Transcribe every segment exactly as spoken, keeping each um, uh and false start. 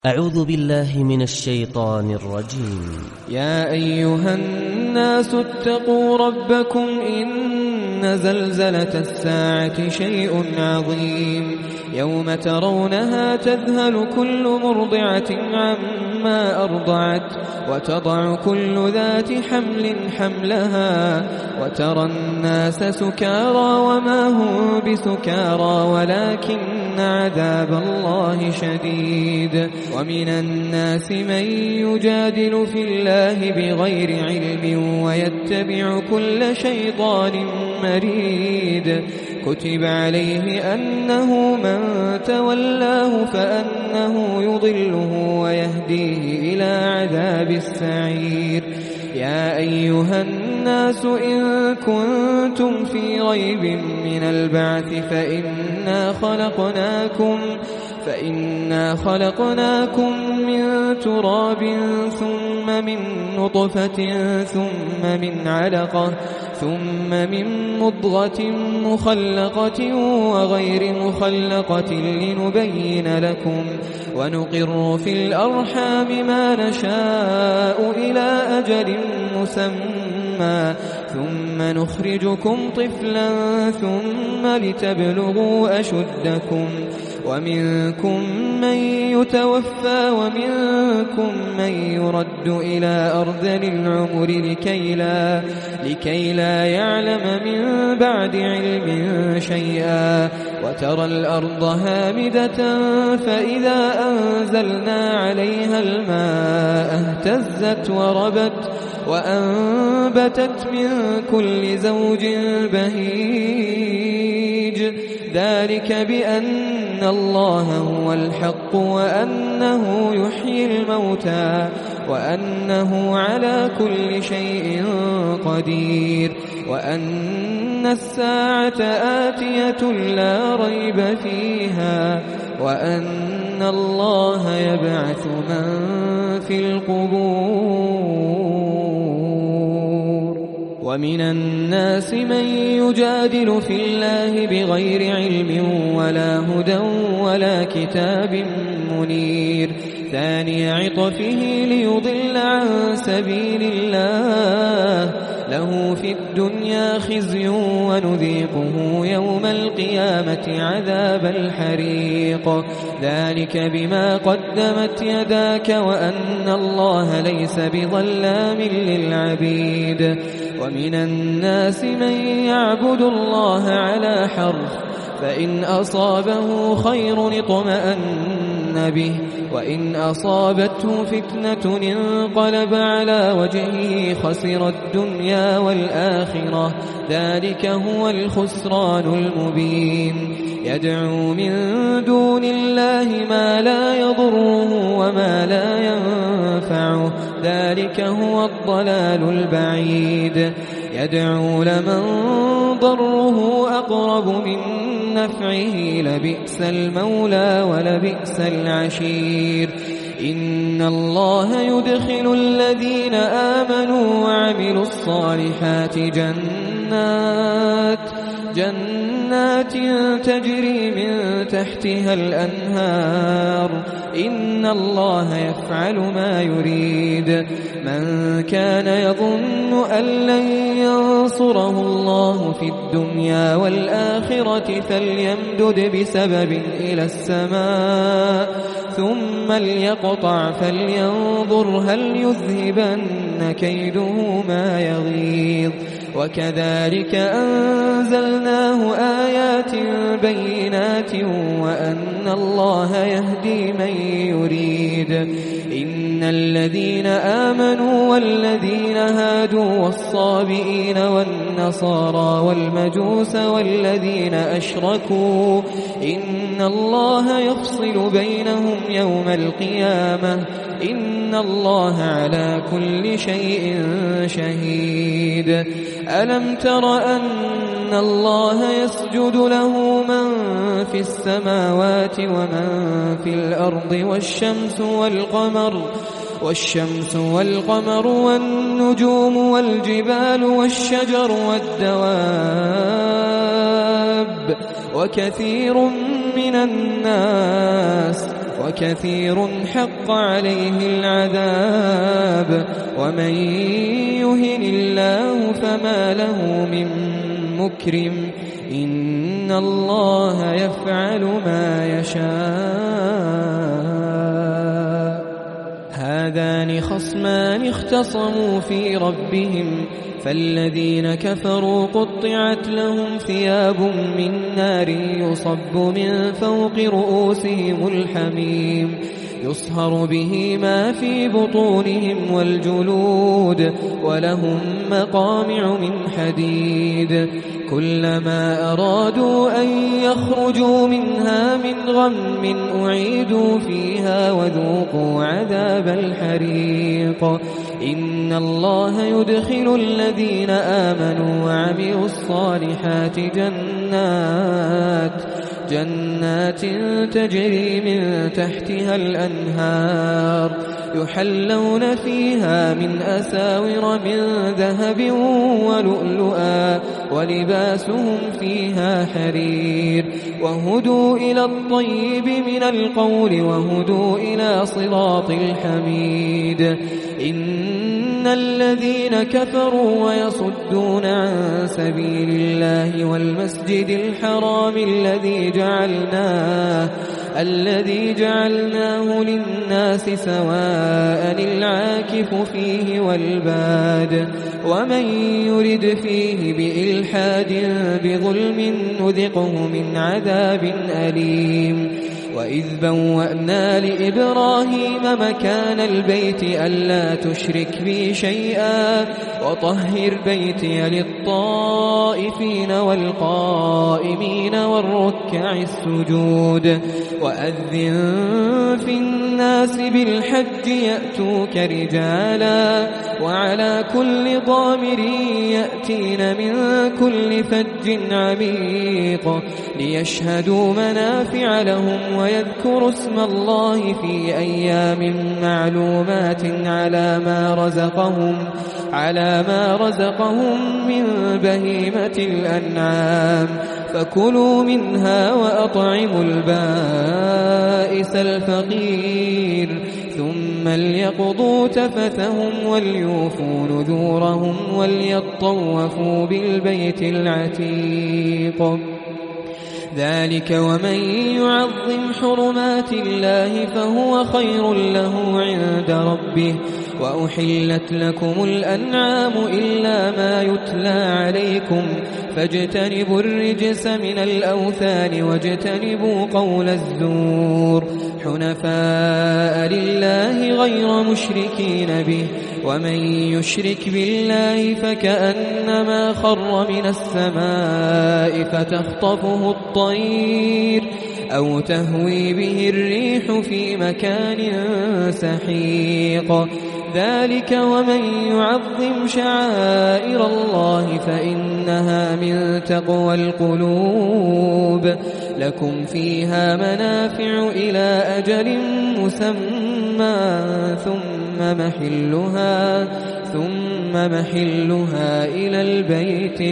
أعوذ بالله من الشيطان الرجيم. يا أيها الناس اتقوا ربكم إن زلزلة الساعة شيء عظيم يوم ترونها تذهل كل مرضعة عما أرضعت وتضع كل ذات حمل حملها وترى الناس سكارى وما هم بسكارى ولكن عذاب الله شديد. ومن الناس من يجادل في الله بغير علم ويتبع كل شيطان مريد. كتب عليه أنه من تولاه فأنه يضله ويهديه إلى عذاب السعير. يا أيها الناس إن كنتم في ريب من البعث فإنا خلقناكم فإنا خلقناكم من تراب ثم من نطفة ثم من علقة ثم من مضغة مخلقة وغير مخلقة لنبين لكم ونقر في الأرحام ما نشاء إلى أجل مسمى ثم نخرجكم طفلا ثم لتبلغوا أشدكم ومنكم من يتوفى ومنكم من يرد إلى أرذل العمر لكي لا, لكي لا يعلم من بعد علم شيئا. وترى الأرض هامدة فإذا أنزلنا عليها الماء اهتزت وربت وأنبتت من كل زوج بهيج. ذلك بأن الله هو الحق وأنه يحيي الموتى وأنه على كل شيء قدير وأن الساعة آتية لا ريب فيها وأن الله يبعث من في القبور. ومن الناس من يجادل في الله بغير علم ولا هدى ولا كتاب منير. ثاني عطفه ليضل عن سبيل الله له في الدنيا خزي ونذيقه يوم القيامة عذاب الحريق. ذلك بما قدمت يداك وأن الله ليس بظلام للعبيد. ومن الناس من يعبد الله على حرف فإن أصابه خير اطمأن به وإن أصابته فتنة انقلب على وجهه خسر الدنيا والآخرة. ذلك هو الخسران المبين. يدعو من دون الله ما لا يضره وما لا ينفعه. ذلك هو الضلال البعيد. يدعو لمن ضره أقرب من نفعه لبئس المولى ولبئس العشير. إن الله يدخل الذين آمنوا وعملوا الصالحات جنات جنات تجري من تحتها الأنهار. إن الله يفعل ما يريد. من كان يظن أن لن ينصره الله في الدنيا والآخرة فليمدد بسبب إلى السماء ثم ليقطع فلينظر هل يذهبن كيده ما يغيظ. وكذلك أنزلناه آيات بينات وأن الله يهدي من يريد. إن الذين آمنوا والذين هادوا والصابئين والنصارى والمجوس والذين أشركوا إن الله يفصل بينهم يوم القيامة. إن الله على كل شيء شهيد. ألم تر أن الله يسجد له من في السماوات ومن في الأرض والشمس والقمر والشمس والقمر والنجوم والجبال والشجر والدواب وكثير من الناس وكثير حق عليه العذاب ومن يهن الله فما له من مكرم إن الله يفعل ما يشاء هذان خصمان اختصموا في ربهم فالذين كفروا قطعت لهم ثياب من نار يصب من فوق رؤوسهم الحميم يصهر به ما في بطونهم والجلود ولهم مقامع من حديد كلما أرادوا أن يخرجوا منها من غم أعيدوا فيها وذوقوا عذاب الحريق إن الله يدخل الذين آمنوا وعملوا الصالحات جنات جنات تجري من تحتها الأنهار يحلون فيها من أساور من ذهب ولؤلؤا ولباسهم فيها حرير وهدوا إلى الطيب من القول وهدوا إلى صراط الحميد إن الذين كفروا ويصدون عن سبيل الله والمسجد الحرام الذي جعلناه الذي جعلناه للناس سواء العاكف فيه والباد ومن يرد فيه بإلحاد بظلم نذقه من عذاب أليم وإذ بوأنا لإبراهيم مكان البيت ألا تشرك بي شيئا وطهر بيتي للطائفين والقائمين والركع السجود وأذن في الناس بالحج يأتوك رجالا وعلى كل ضامر يأتين من كل فج عميق ليشهدوا منافع لهم ويذكروا اسم الله في أيام معلومات على ما رزقهم على ما رزقهم من بهيمة الأنعام فكلوا منها وأطعموا البائس الفقير ثم ليقضوا تفثهم وليوفوا نذورهم وليطوفوا بالبيت العتيق ذلك ومن يعظم حرمات الله فهو خير له عند ربه وأحلت لكم الأنعام إلا ما يتلى عليكم فاجتنبوا الرجس من الأوثان واجتنبوا قول الزور حنفاء لله غير مشركين به ومن يشرك بالله فكأنما خر من السماء فتخطفه الطير أو تهوي به الريح في مكان سحيق ذلك ومن يعظم شعائر الله فإنها من تقوى القلوب لكم فيها منافع إلى أجل مسمى ثم محلها ثم محلها إلى البيت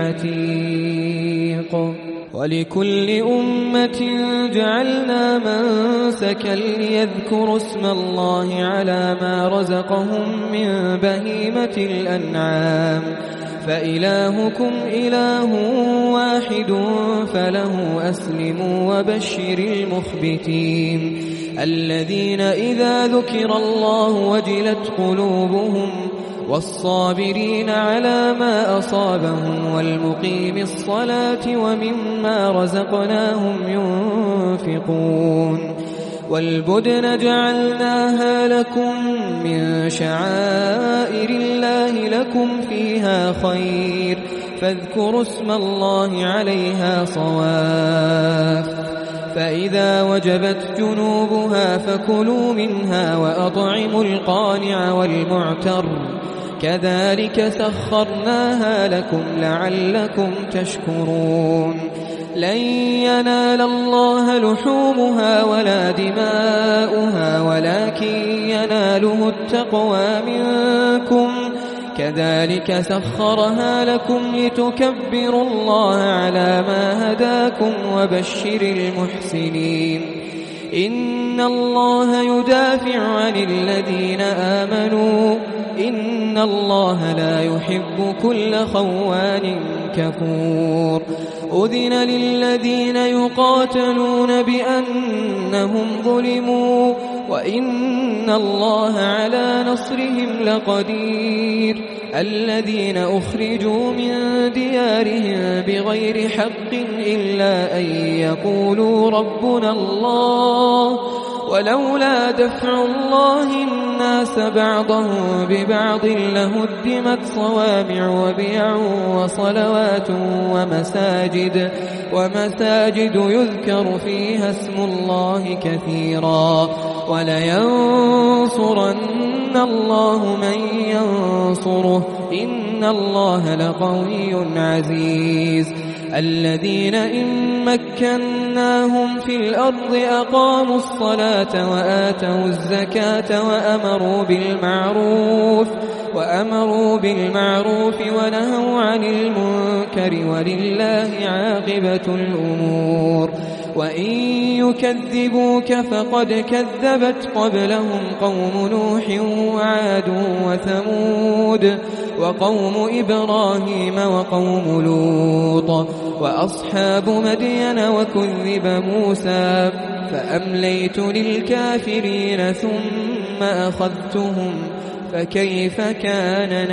العتيق ولكل أمة جعلنا منسكا ليذكروا اسم الله على ما رزقهم من بهيمة الأنعام فإلهكم إله واحد فله أسلموا وبشر المخبتين الذين إذا ذكر الله وجلت قلوبهم والصابرين على ما أصابهم والمقيم الصلاة ومما رزقناهم ينفقون والبدن جعلناها لكم من شعائر الله لكم فيها خير فاذكروا اسم الله عليها صواف فإذا وجبت جنوبها فكلوا منها وأطعموا القانع والمعتر كذلك سخرناها لكم لعلكم تشكرون لن ينال الله لحومها ولا دماؤها ولكن يناله التقوى منكم كذلك سخرها لكم لتكبروا الله على ما هداكم وبشر المحسنين إن الله يدافع عن الذين آمنوا إن الله لا يحب كل خوان كفور أذن للذين يقاتلون بأنهم ظلموا وإن الله على نصرهم لقدير الذين أخرجوا من ديارهم بغير حق إلا أن يقولوا ربنا الله ولولا دفع الله الناس بعضهم ببعض لهدمت صوامع وبيع وصلوات ومساجد ومساجد يذكر فيها اسم الله كثيرا ولينصرن الله من ينصره إن الله لقوي عزيز الذين إن مكناهم في الأرض أقاموا الصلاة وآتوا الزكاة وأمروا بالمعروف وأمروا بالمعروف ونهوا عن المنكر ولله عاقبة الأمور وإن يكذبوك فقد كذبت قبلهم قوم نوح وعاد وثمود وقوم إبراهيم وقوم لوط وأصحاب مدين وكذب موسى فأمليت للكافرين ثم أخذتهم فكيف كان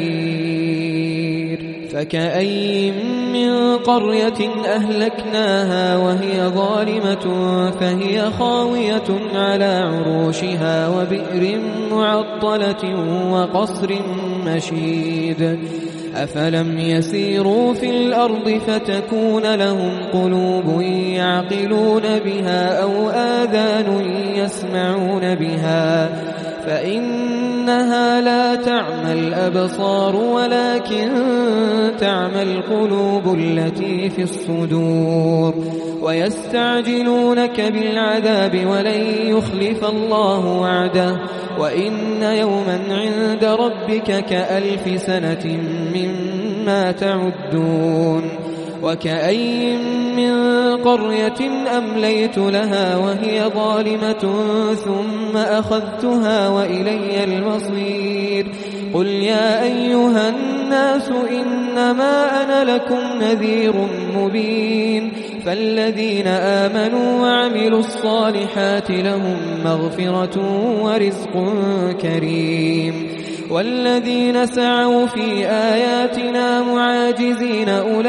نكير فكأي من قرية أهلكناها وهي ظالمة فهي خاوية على عروشها وبئر معطلة وقصر مشيد أفلم يسيروا في الأرض فتكون لهم قلوب يعقلون بها أو آذان يسمعون بها فإنها لا تعمى الأبصار ولكن تعمى القلوب التي في الصدور ويستعجلونك بالعذاب ولن يخلف الله وعده وإن يوما عند ربك كألف سنة مما تعدون وكأي من قرية أمليت لها وهي ظالمة ثم أخذتها وإلي المصير قل يا أيها الناس إنما أنا لكم نذير مبين فالذين آمنوا وعملوا الصالحات لهم مغفرة ورزق كريم والذين سعوا في آياتنا معاجزين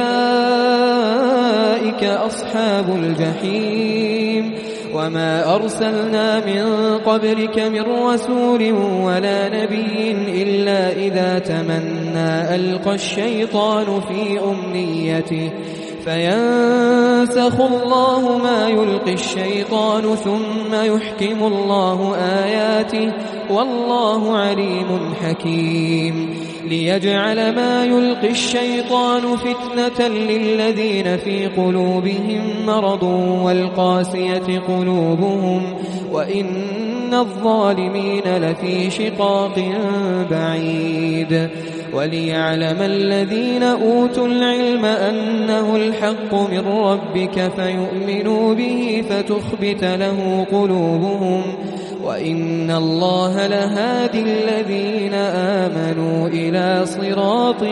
أولئك أصحاب الجحيم وما أرسلنا من قبلك من رسول ولا نبي إلا إذا تمنى ألقى الشيطان في أمنيته فينسخ الله ما يلقي الشيطان ثم يحكم الله آياته والله عليم حكيم ليجعل ما يلقي الشيطان فتنة للذين في قلوبهم مرض والقاسية قلوبهم وإن الظالمين لفي شقاق بعيد وليعلم الذين أوتوا العلم أنه الحق من ربك فيؤمنوا به فتخبت له قلوبهم وإن الله لهادي الذين آمنوا إلى صراط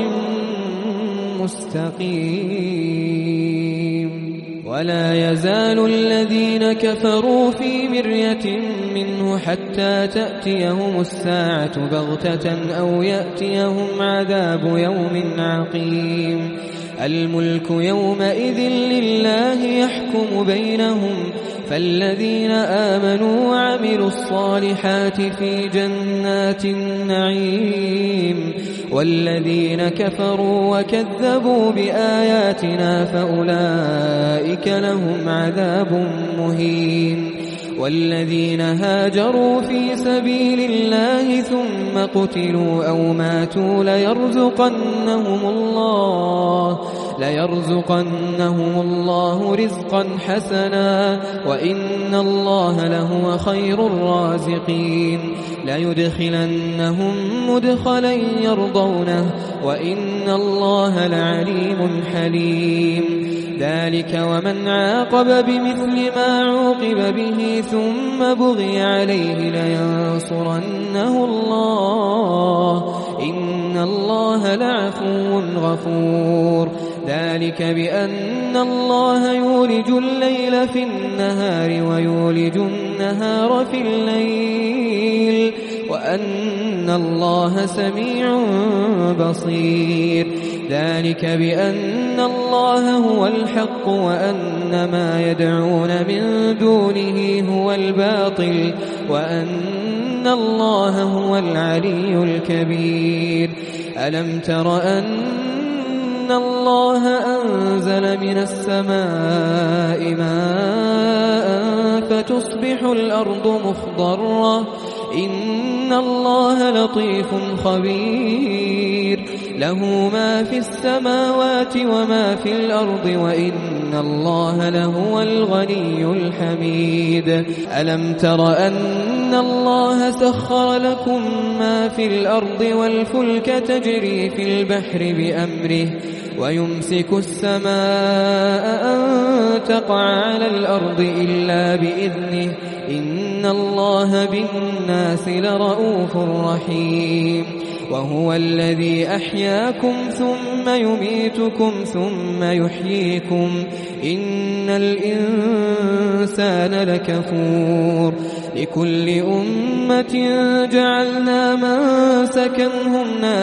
مستقيم ولا يزال الذين كفروا في مرية منه حتى تأتيهم الساعة بغتة أو يأتيهم عذاب يوم عقيم الملك يومئذ لله يحكم بينهم فالذين آمنوا وعملوا الصالحات في جنات النعيم والذين كفروا وكذبوا بآياتنا فأولئك لهم عذاب مهين والذين هاجروا في سبيل الله ثم قتلوا أو ماتوا ليرزقنهم الله ليرزقنهم الله رزقا حسنا وإن الله لهو خير الرازقين ليدخلنهم مدخلا يرضونه وإن الله لعليم حليم ذلك ومن عاقب بمثل ما عوقب به ثم بغي عليه لينصرنه الله إن الله لعفو غفور ذلك بأن الله يولج الليل في النهار ويولج النهار في الليل وأن الله سميع بصير ذلك بأن الله هو الحق وأن ما يدعون من دونه هو الباطل وأن الله هو العلي الكبير ألم تر أن الله أنزل من السماء ماء فتصبح الأرض مخضرة إن الله لطيف خبير له ما في السماوات وما في الأرض وإن الله لهو الغني الحميد ألم تر أن الله سخر لكم ما في الأرض والفلك تجري في البحر بأمره ويمسك السماء أن تقع على الأرض إلا بإذنه إن الله بالناس لرؤوف رحيم وهو الذي أحياكم ثم يميتكم ثم يحييكم إن الإنسان لكفور لكل أمة جعلنا منسكا هم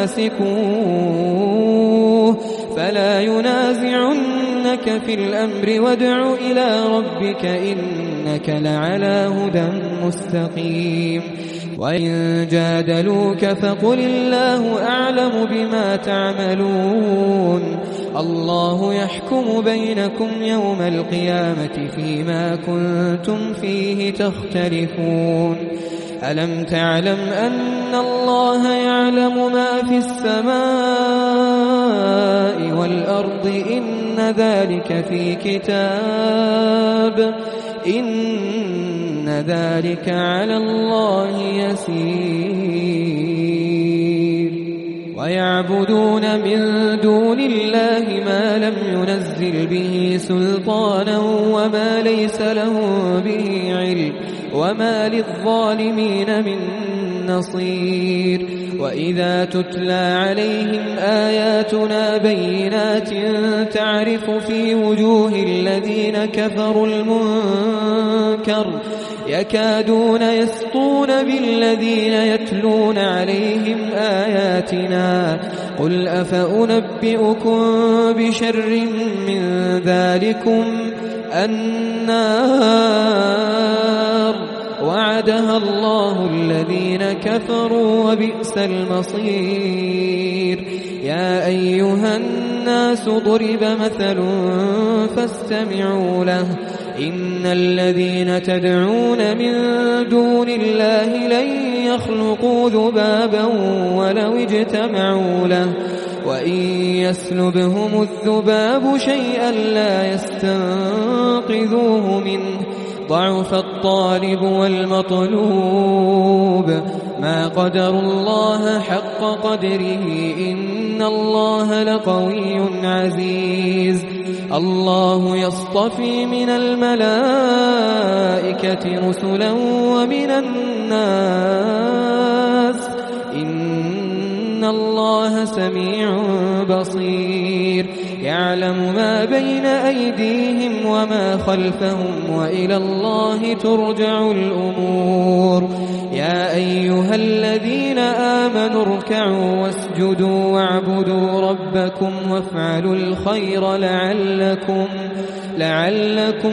ناسكوه فلا ينازعنك في الأمر وادع إلى ربك إنك لعلى هدى مستقيم وإن جادلوك فقل الله أعلم بما تعملون الله يحكم بينكم يوم القيامة فيما كنتم فيه تختلفون ألم تعلم أن الله يعلم ما في السماء والأرض إن ذلك في كتاب إن ذلك على الله يسير ويعبدون من دون الله ما لم ينزل به سلطانا وما ليس له به علم وما للظالمين من نصير وإذا تتلى عليهم آياتنا بينات تعرف في وجوه الذين كفروا المنكر يكادون يسطون بالذين يتلون عليهم آياتنا قل أفأنبئكم بشر من ذلكم النار وعدها الله الذين كفروا وبئس المصير يا أيها الناس ضرب مثل فاستمعوا له إن الذين تدعون من دون الله لن يخلقوا ذبابا ولو اجتمعوا له وإن يسلبهم الذباب شيئا لا يستنقذوه منه ضعف الطالب والمطلوب ما قدر الله حق قدره إن الله لقوي عزيز الله يصطفي من الملائكة رسلا ومن الناس إن الله سميع بصير يعلم ما بين أيديهم وما خلفهم وإلى الله ترجع الأمور يا أيها الذين آمنوا اركعوا واسجدوا واعبدوا ربكم وافعلوا الخير لعلكم لعلكم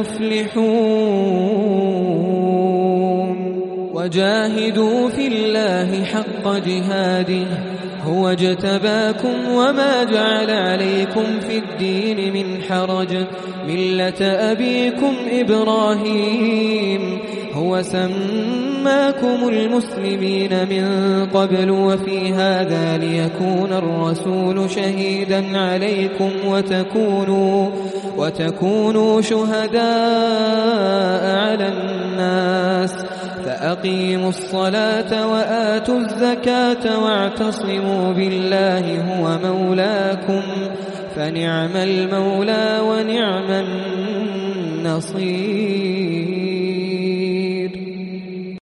تفلحون وجاهدوا في الله حق جهاده هو اجتباكم وما جعل عليكم في الدين من حرج ملة أبيكم إبراهيم هو سماكم المسلمين من قبل وفي هذا ليكون الرسول شهيدا عليكم وتكونوا, وتكونوا شهداء على الناس فأقيموا الصلاة وآتوا الزكاة واعتصموا بالله هو مولاكم فنعم المولى ونعم النصير.